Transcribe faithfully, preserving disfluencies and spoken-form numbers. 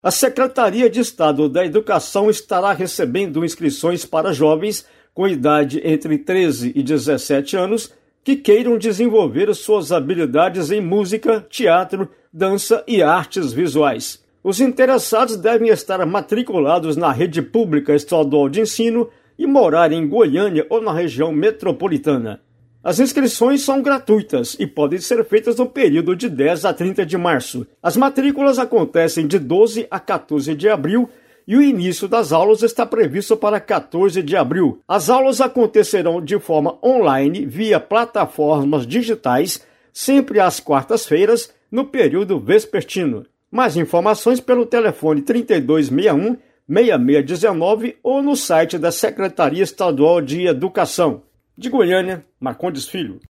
A Secretaria de Estado da Educação estará recebendo inscrições para jovens com idade entre treze e dezessete anos que queiram desenvolver suas habilidades em música, teatro, dança e artes visuais. Os interessados devem estar matriculados na rede pública estadual de ensino e morar em Goiânia ou na região metropolitana. As inscrições são gratuitas e podem ser feitas no período de dez a trinta de março. As matrículas acontecem de doze a quatorze de abril e o início das aulas está previsto para quatorze de abril. As aulas acontecerão de forma online via plataformas digitais, sempre às quartas-feiras, no período vespertino. Mais informações pelo telefone trinta e dois sessenta e um, sessenta e seis dezenove ou no site da Secretaria Estadual de Educação. De Goiânia, Marcondes Filho.